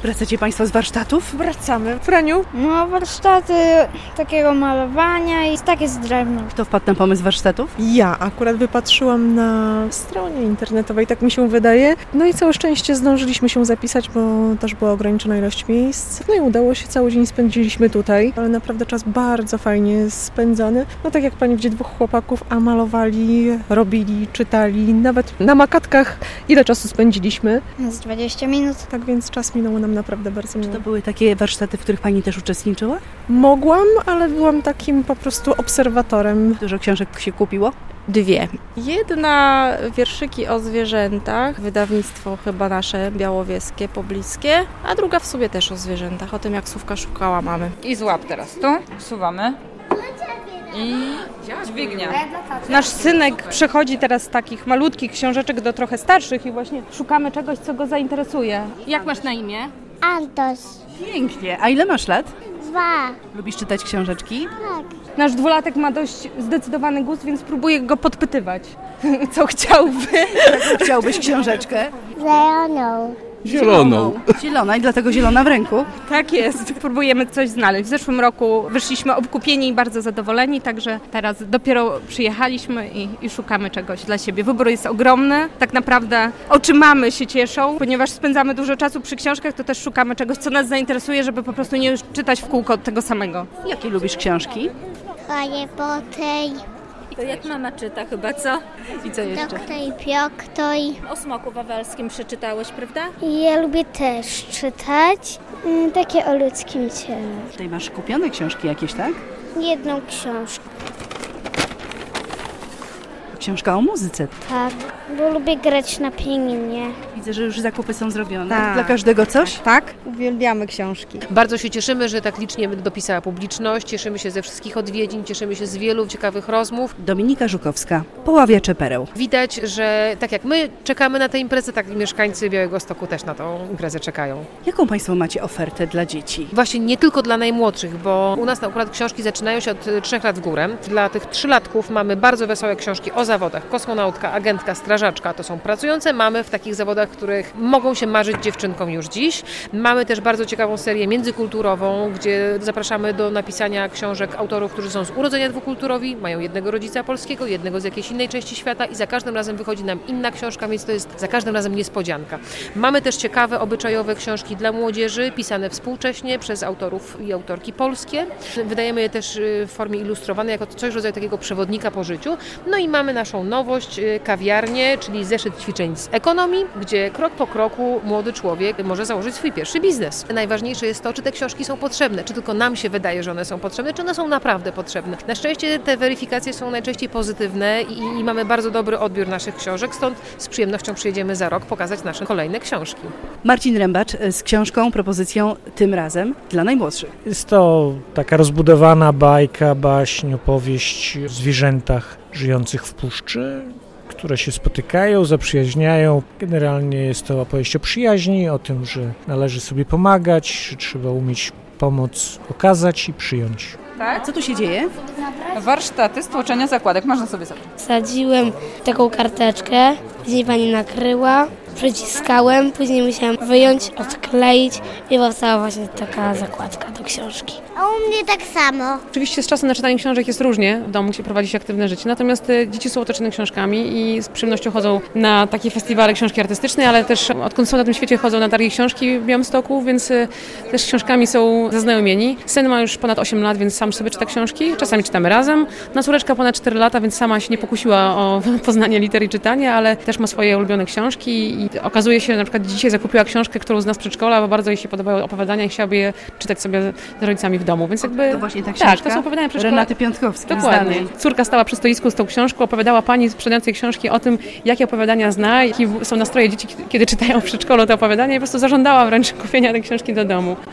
Wracacie Państwo z warsztatów? Wracamy. Franiu? No, warsztaty takiego malowania i takie z drewna. Kto wpadł na pomysł warsztatów? Ja akurat wypatrzyłam na stronie internetowej, tak mi się wydaje. No i całe szczęście zdążyliśmy się zapisać, bo też była ograniczona ilość miejsc. No i udało się, cały dzień spędziliśmy tutaj, ale naprawdę czas bardzo fajnie spędzony. No tak jak pani widzi, 2 chłopaków, a malowali, robili, czytali, nawet na makatkach. Ile czasu spędziliśmy? Z 20 minut. Tak więc czas minął nam naprawdę bardzo miło. To były takie warsztaty, w których Pani też uczestniczyła? Mogłam, ale byłam takim po prostu obserwatorem. Dużo książek się kupiło? 2. Jedna wierszyki o zwierzętach, wydawnictwo chyba nasze białowieskie, pobliskie, a druga w sobie też o zwierzętach, o tym jak Słówka szukała mamy. I złap teraz tu, wsuwamy i dźwignia. Nasz synek przechodzi teraz z takich malutkich książeczek do trochę starszych i właśnie szukamy czegoś, co go zainteresuje. Jak masz na imię? Antos. Pięknie. A ile masz lat? 2. Lubisz czytać książeczki? Nasz 2-latek ma dość zdecydowany gust, więc próbuję go podpytywać, co chciałby. Chciałbyś książeczkę? Zieloną. Zielona i dlatego zielona w ręku. Tak jest. Próbujemy coś znaleźć. W zeszłym roku wyszliśmy obkupieni i bardzo zadowoleni, także teraz dopiero przyjechaliśmy i szukamy czegoś dla siebie. Wybór jest ogromny. Tak naprawdę oczy mamy się cieszą, ponieważ spędzamy dużo czasu przy książkach, to też szukamy czegoś, co nas zainteresuje, żeby po prostu nie czytać w kółko tego samego. Jakie lubisz książki? Harry Potter. To jak mama czyta chyba, co? I co jeszcze? Doktor i Piotr. O Smoku Wawelskim przeczytałeś, prawda? Ja lubię też czytać takie o ludzkim ciele. Tutaj masz kupione książki jakieś, tak? Jedną książkę. Książka o muzyce. Tak, bo lubię grać na pianinie. Widzę, że już zakupy są zrobione. Tak. Dla każdego coś? Tak, uwielbiamy książki. Bardzo się cieszymy, że tak licznie dopisała publiczność, cieszymy się ze wszystkich odwiedzin, cieszymy się z wielu ciekawych rozmów. Dominika Żukowska, Poławiacze Pereł. Widać, że tak jak my czekamy na tę imprezę, tak i mieszkańcy Białegostoku też na tą imprezę czekają. Jaką Państwo macie ofertę dla dzieci? Właśnie nie tylko dla najmłodszych, bo u nas akurat książki zaczynają się od 3 lat w górę. Dla tych 3-latków mamy bardzo wesołe książki o zawodach. Kosmonautka, agentka, strażaczka to są pracujące mamy w takich zawodach, których mogą się marzyć dziewczynkom już dziś. Mamy też bardzo ciekawą serię międzykulturową, gdzie zapraszamy do napisania książek autorów, którzy są z urodzenia dwukulturowi, mają jednego rodzica polskiego, jednego z jakiejś innej części świata i za każdym razem wychodzi nam inna książka, więc to jest za każdym razem niespodzianka. Mamy też ciekawe, obyczajowe książki dla młodzieży, pisane współcześnie przez autorów i autorki polskie. Wydajemy je też w formie ilustrowanej, jako coś w rodzaju takiego przewodnika po życiu. No i mamy naszą nowość, kawiarnię, czyli zeszyt ćwiczeń z ekonomii, gdzie krok po kroku młody człowiek może założyć swój pierwszy biznes. Najważniejsze jest to, czy te książki są potrzebne, czy tylko nam się wydaje, że one są potrzebne, czy one są naprawdę potrzebne. Na szczęście te weryfikacje są najczęściej pozytywne i mamy bardzo dobry odbiór naszych książek, stąd z przyjemnością przyjedziemy za rok pokazać nasze kolejne książki. Marcin Rębacz z książką, propozycją tym razem dla najmłodszych. Jest to taka rozbudowana bajka, baśń, opowieść o zwierzętach żyjących w puszczy, które się spotykają, zaprzyjaźniają. Generalnie jest to opowieść o przyjaźni, o tym, że należy sobie pomagać, że trzeba umieć pomoc okazać i przyjąć. A co tu się dzieje? Warsztaty z tłoczenia zakładek, można sobie zabrać. Sadziłem taką karteczkę, później pani nakryła, przyciskałem, później musiałam wyjąć, odkleić i powstała właśnie taka zakładka do książki. A u mnie tak samo. Oczywiście z czasem na czytanie książek jest różnie, w domu się prowadzi się aktywne życie, natomiast dzieci są otoczone książkami i z przyjemnością chodzą na takie festiwale książki artystycznej, ale też odkąd są na tym świecie chodzą na targi książki w Białymstoku, więc też książkami są zaznajomieni. Syn ma już ponad 8 lat, więc sam sobie czyta książki, czasami czytamy razem. No córeczka ponad 4 lata, więc sama się nie pokusiła o poznanie liter i czytanie, ale też ma swoje ulubione książki i okazuje się, że na przykład dzisiaj zakupiła książkę, którą zna z przedszkola, bo bardzo jej się podobały opowiadania i chciałaby je czytać sobie z rodzicami w domu, więc jakby... To właśnie ta książka? Tak, to są opowiadania przedszkola. Renaty Piątkowskiej. Dokładnie. Znanej. Córka stała przy stoisku z tą książką, opowiadała pani sprzedającej książki o tym, jakie opowiadania zna, jakie są nastroje dzieci, kiedy czytają w przedszkolu te opowiadania i po prostu zażądała wręcz kupienia tej książki do domu.